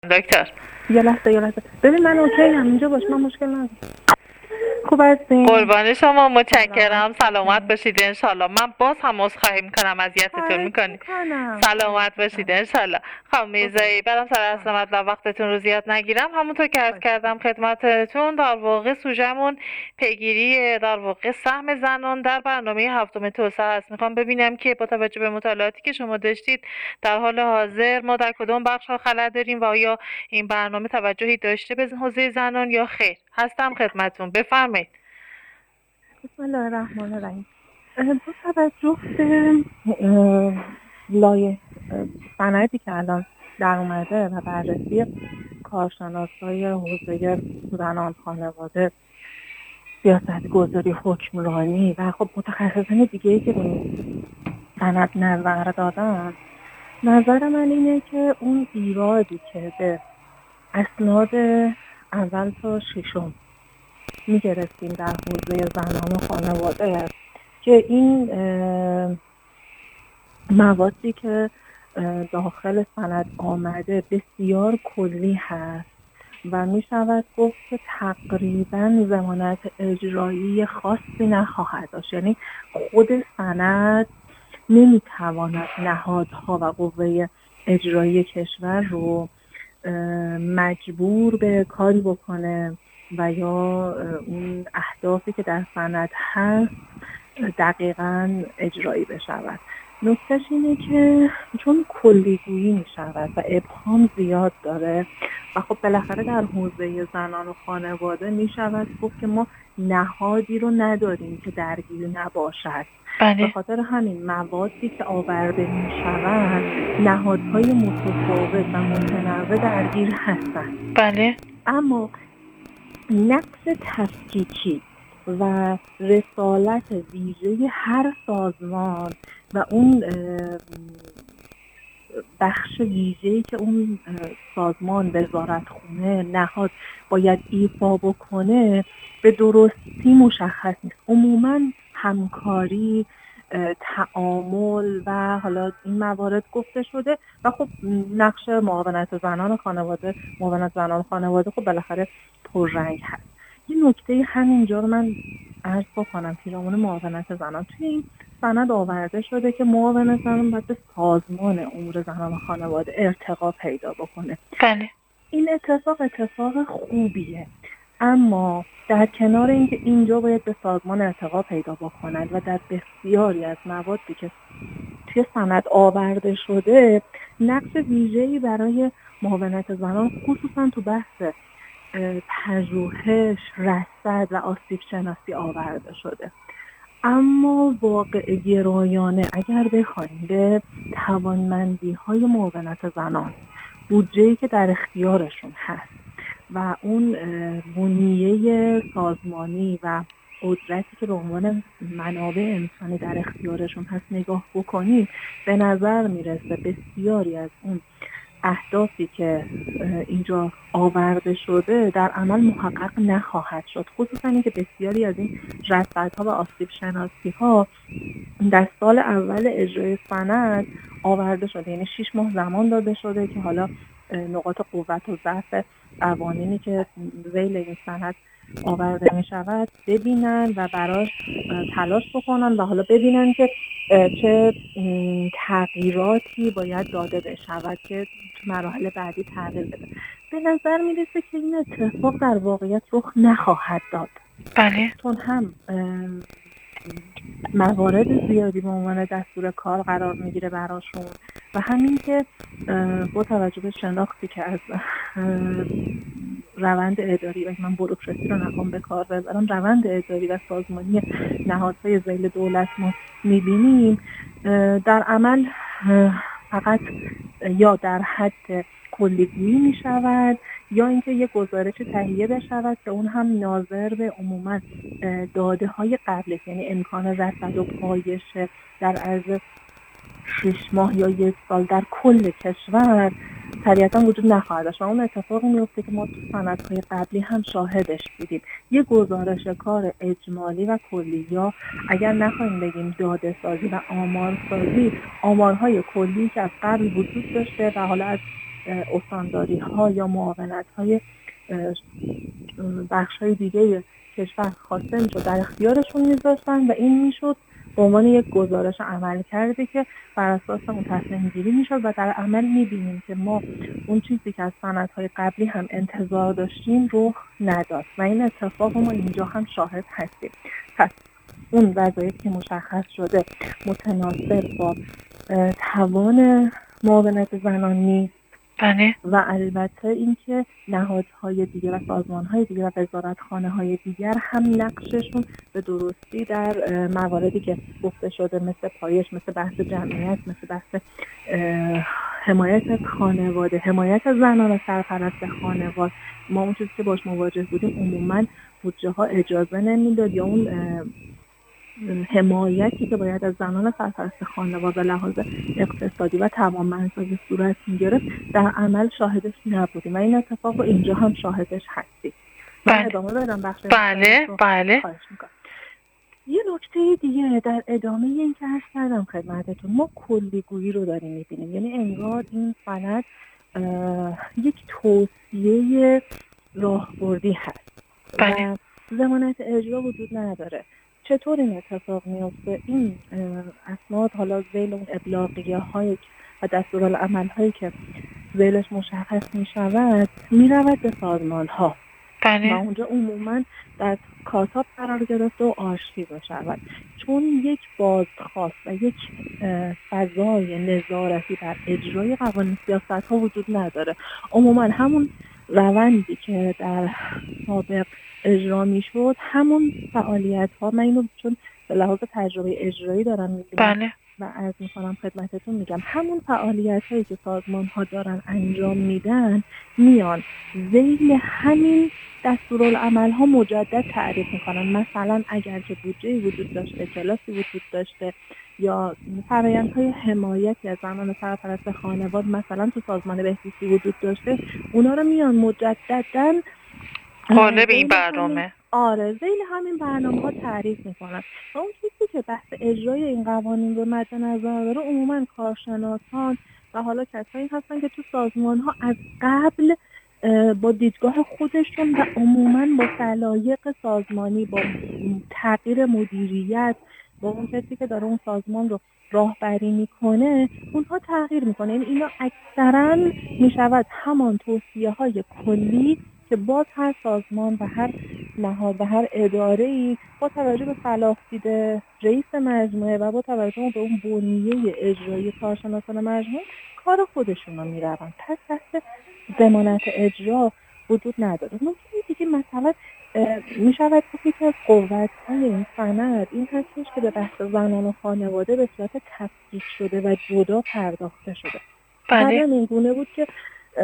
دکتر. یه لحظه ببین من اوکی هم اینجا باش، من مشکل ندارم. خوب هستین؟ قربان شما، متشکرم. سلامت سلامت باشین. باشید انشالله. من باز هم عذرخواهی میکنم اذیتتون میکنی. سلامت باشید انشالله. خانم میرزایی، برام سر اصل مطلب وقتتون رو زیاد نگیرم. همونطور که عرض کردم خدمتتون، در واقع سوژمون پیگیری در واقع سهم زنان در برنامه هفتم توسعه است. میخوام ببینم که با توجه به مطالعاتی که شما داشتید در حال حاضر ما در کدام بخش ها خلل داریم و آیا این برنامه توجهی داشته به حوزه زنان یا خیر. هستم خدمتتون، بفرمایید. بسم الله الرحمن الرحیم. با توجه به لایه سندی که الان در اومده و بررسی کارشناسای حوزه زنان، خانواده، سیاست گذاری، حکمرانی و خب متخصصین دیگه‌ای که به این سند نظر دادن، نظر من اینه که اون ایرادی که به اسناد اول تا ششم میگرفتیم در حوزه زنان و خانواده که این موادی که داخل سند آمده بسیار کلی هست و می شود گفت که تقریبا ضمانت اجرایی خاصی نخواهد داشت. یعنی خود سند نمی تواند نهادها و قوه اجرایی کشور رو مجبور به کاری بکنه و یا اون اهدافی که در سند هست دقیقاً اجرایی بشود. نکتهش اینه که چون کلیگویی می شود و ابهام زیاد داره و خب بالاخره در حوزه زنان و خانواده می شود گفت که ما نهادی رو نداریم که درگیر نباشد. به خاطر همین موادی که آورده می شود نهادهای متفاوت و متنوع درگیر هستند. بله. اما نقش تفکیکی و رسالت ویژه هر سازمان و اون بخش ویژه‌ای که اون سازمان، وزارتخونه، نهاد باید ایفا بکنه به درستی مشخص نیست. عموماً همکاری، تعامل و حالا این موارد گفته شده و خب نقش معاونت زنان و خانواده، معاونت زنان و خانواده خب بالاخره پررنگ هست. یه نکته همینجا رو من عرض بکنم پیرامون معاونت زنان. توی این سند آورده شده که معاونت زنان باید به سازمان امور زنان و خانواده ارتقا پیدا بکنه. بله. این اتفاق خوبیه، اما در کنار اینکه اینجا باید به سازمان ارتقا پیدا بکنند و در بسیاری از موادی که توی سند آورده شده نقش ویژه‌ای برای معاونت زنان خصوصا تو بحث پژوهش، رصد و آسیب شناسی آورده شده. اما واقع گرایانه اگر بخوایم به توانمندی‌های معاونت زنان، بودجه‌ای که در اختیارشون هست و اون بنیه سازمانی و قدرتی که به عنوان منابع انسانی در اختیارشون هست نگاه بکنیم، به نظر میرسه بسیاری از اون اهدافی که اینجا آورده شده در عمل محقق نخواهد شد. خصوصا اینکه بسیاری از این رصدها و آسیب شناسی ها در سال اول اجرای سند آورده شده، یعنی 6 ماه زمان داده شده که حالا نقاط قوت و ضعف قوانینی که ذیل این سند آورده می شود ببینن و براش تلاش بکنن و حالا ببینن که چه تغییراتی باید داده بشود که تو مراحل بعدی تغییر بده. به نظر میرسه که این اتفاق در واقعیت رخ نخواهد داد. بله. چون هم موارد زیادی به عنوان دستور کار قرار میگیره براشون و همین که با توجه به شناختی که از روند اداری و من بوروکراسی رو نخوام به کار ببرم، روند اداری و سازمانی نهادهای ذیل دولت ما میبینیم در عمل فقط یا در حد کلیگویی می شود یا اینکه یک گزارش تهیه بشود که اون هم ناظر به عموما داده های قبل، یعنی امکان رصد و پایش در عرض 6 ماه یا 1 سال در کل کشور طبیعتا وجود نخواهد داشت و اون اتفاقی میفته که ما تو سندهای قبلی هم شاهدش بودیم. یه گزارش کار اجمالی و کلی یا اگر نخواهیم بگیم داده سازی و آمار سازی، آمارهای کلی که از قبل وجود داشته و حالا از استانداری ها یا معاونت های بخش های دیگه کشور خواسته میشد در اختیارشون میذاشتن و این میشد به عنوان یک گزارش عمل کرده که بر اساس اون تصمیم گیری میشد و در عمل میبینیم که ما اون چیزی که از سندهای قبلی هم انتظار داشتیم رخ نداد و این اتفاق ما اینجا هم شاهد هستیم. پس اون وظایفی که مشخص شده متناسب با توان معاونت زنان نیست. بله. و البته اینکه نهادهای دیگه و سازمانهای دیگه و وزارتخانه‌های دیگر هم نقششون به درستی در مواردی که گفته شده مثل پایش، مثل بحث جمعیت، مثل بحث حمایت خانواده، حمایت زنان و سرپرست خانواده، ما اون چیزی که باش مواجه بودیم عموماً بودجه ها اجازه نمیداد یا اون حمایتی که باید از زنان سرپرست خانواده لحاظ اقتصادی و توانمندسازی صورت می‌گرفت در عمل شاهدش نبودیم و این اتفاق رو اینجا هم شاهدش هستیم. من ادامه بدم بخش بله. یه نکته دیگه در ادامه این که عرض کردم خدمتتون، ما کلیگویی رو داریم می‌بینیم، یعنی انگار این سند یک توصیه راهبردی هست و ضمانت اجرا وجود نداره. چطور این اتفاق میفته؟ این اسناد حالا ذیل اون ابلاغیه های و دستورالعمل هایی که ذیلش مشخص می شود می رود به سازمان ها و اونجا عموما در کاتاب قرار گرفته و آرشیو شود، چون یک بازخواست و یک فضای نظارتی بر اجرای قوانین سیاست ها وجود نداره. عموما همون روندی که در سابق اجرا میشد همون فعالیت ها، من اینو چون به لحاظ تجربه اجرایی دارم میبینم و عرض میکنم خدمتتون میگم همون فعالیت هایی که سازمان ها دارن انجام میدن میان ذیل همین دستورالعمل ها مجدد تعریف میکنن. مثلا اگر که بودجه‌ای وجود داشته، کلاسی وجود داشته یا فرآیندهای حمایتی از زنان سرپرست خانواده مثلا تو سازمان بهزیستی وجود داشته، اونا رو میان مجدداً قالب این برنامه ذیل همین برنامه ها تعریف میکنن و اون چیزی که بحث اجرای این قوانین رو مد نظر داره عموما کارشناسان و حالا کسایی هستن که تو سازمان ها از قبل با دیدگاه خودشون و عموما با سلایق سازمانی، با تغییر مدیریت، با اون کسی که داره اون سازمان رو راهبری میکنه اونها تغییر میکنه. یعنی اینا اکثرا میشود همان توصیه های کلی که باز هر سازمان و هر نهاد و هر اداره‌ای با توجه به صلاح دید رئیس مجموعه و با توجه به اون بنیه اجرایی کارشناسان مجموعه کار خودشون رو میروند. پس دست ضمانت اجرا وجود نداره. نکته دیگه مثلا میشود گفت که از قوت‌های این سند این هستش که به بحث زنان و خانواده به صورت تفکیک شده و جدا پرداخته شده. بعد این گونه بود که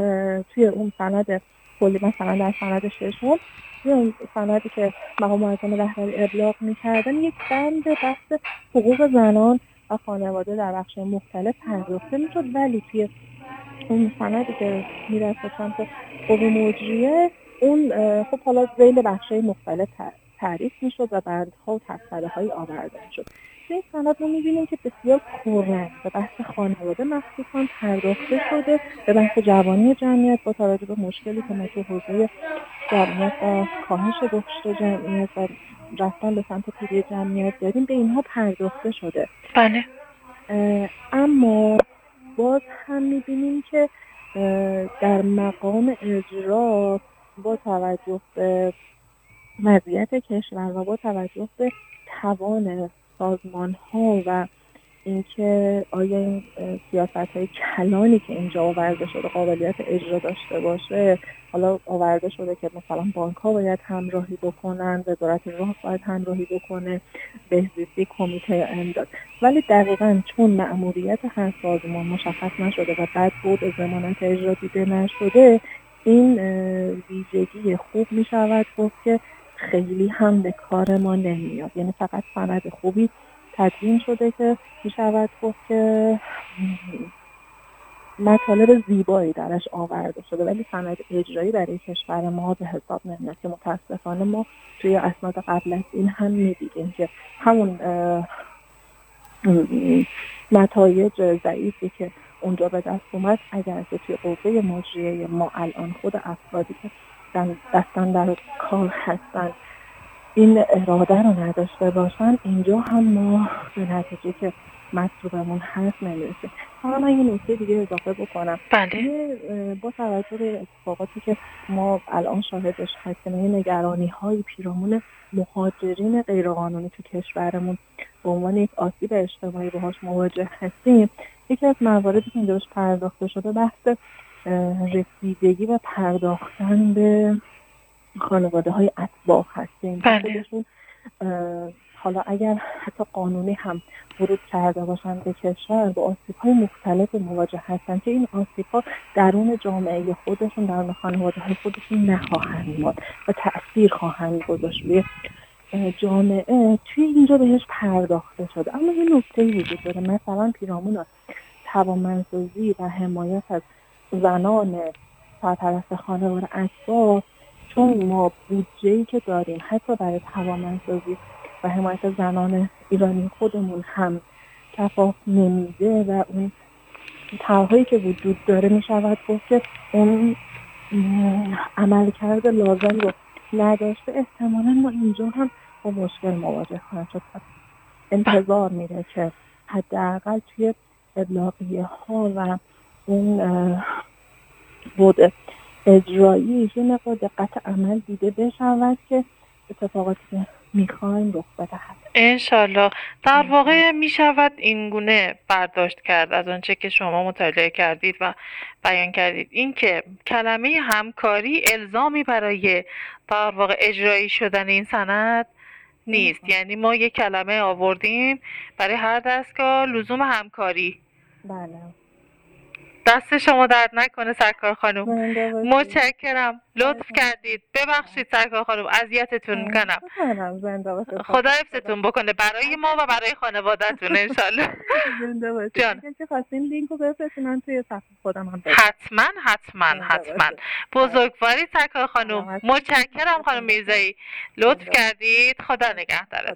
توی اون سند کلی مثلا در سند ششم اون سندی که مقام معظم رهبری ابلاغ می‌کردن یک بند بحث حقوق زنان و خانواده در بخش مختلف پرداخته می‌شد، ولی توی اون سندی که میرسه سمت قوه مجریه اون خب حالا ذیل بخش‌های مختلف تعریف می‌شد و بندها و تفصیل‌های آورده می‌شد. این سند رو می‌بینیم که بسیار پررنگ به بحث خانواده مخصوصاً پرداخته شده، به بحث جوانی جمعیت با توجه به مشکلی که ما تو حوزه جمعیت و کاهش رشد جمعیت و رفتن به سمت پیری جمعیت داریم به اینها پرداخته شده. بله. اما باز هم می‌بینیم که در مقام اجرا با توجه به وضعیت کشور و با توجه به توان سازمان‌ها و اینکه آیا این سیاست‌های کلانی که اینجا آورده شده قابلیت اجرا داشته باشه، حالا آورده شده که مثلا بانک‌ها باید همراهی بکنن، وزارت راه باید همراهی بکنه، بهزیستی، کمیته امداد، ولی دقیقاً چون مأموریت هر سازمان مشخص نشده و بعد بود ضمانت اجرا دیده نشده، این ویژگی خوب می‌شود گفت که خیلی هم به کار ما نمیاد. یعنی فقط سند خوبی تدوین شده که میشود گفت که مطالب زیبایی درش آورده شده، ولی سند اجرایی برای کشور ما به حساب نمیاد که متاسفانه ما توی اسناد قبل از این هم میدیدیم که همون نتایج ضعیفی که اونجا به دست اومد، اگر که توی قوه مجریه ما الان خود افرادی که دستن در کار هستن این اراده رو نداشته باشن، اینجا هم ما به نتیجه که مطلوبمون هست نمیرسیم. حالا من یه نکته دیگه اضافه بکنم. با توجه به اتفاقاتی که ما الان شاهدش هستیم، یه نگرانی‌های پیرامون مهاجرین غیرقانونی تو کشورمون به عنوان یک آسیب اجتماعی باهاش مواجه هستیم، یکی از مواردی که اینجا بهش پرداخته شده بحث رسیدگی و پرداختن به خانواده‌های اتباع هستیم. خودشون حالا اگر حتی قانونی هم ورود کرده باشن به کشور با آسیب‌های مختلف مواجه هستن که این آسیب‌ها درون جامعه خودشون، درون خانواده‌های خودشون نخواهند ماند و تأثیر خواهند گذاشت روی جامعه. توی اینجا بهش پرداخته شده. اما یه نکته‌ای وجود داره، مثلا پیرامون توانمندسازی و حمایت از زنان سرپرست خانواده اتباع، چون ما بودجه‌ای که داریم حتی برای توانمندسازی و حمایت زنان ایرانی خودمون هم کفاف نمیده و اون طرح‌هایی که وجود داره میشود گفت که اون عملکرد لازم رو نداشته، احتمالاً ما اینجا هم با مشکل مواجه خواهیم شد. انتظار میره که حداقل توی ابلاغیه‌ها و اون بود اجرایی یه مقدار دقت عمل دیده بشود که اتفاقاتی که میخوایم رخ بدهد. انشالله. در واقع میشود این گونه برداشت کرد از آنچه که شما مطالعه کردید و بیان کردید، این که کلمه همکاری الزامی برای در واقع اجرایی شدن این سند نیست. یعنی ما یک کلمه آوردیم برای هر دستگاه، لزوم همکاری. بله. دست شما درد نکنه سرکار خانم. متشکرم، لطف کردید. ببخشید سرکار خانم اذیتتون میکنم. خدا حفظتون بکنه برای ما و برای خانواده‌تون انشالله. جان که خواستین لینکو بفرستین توی صفحه خودم هم حتما. بزرگواری سرکار خانم. متشکرم خانم میرزایی، لطف کردید. خدا نگهدارتون.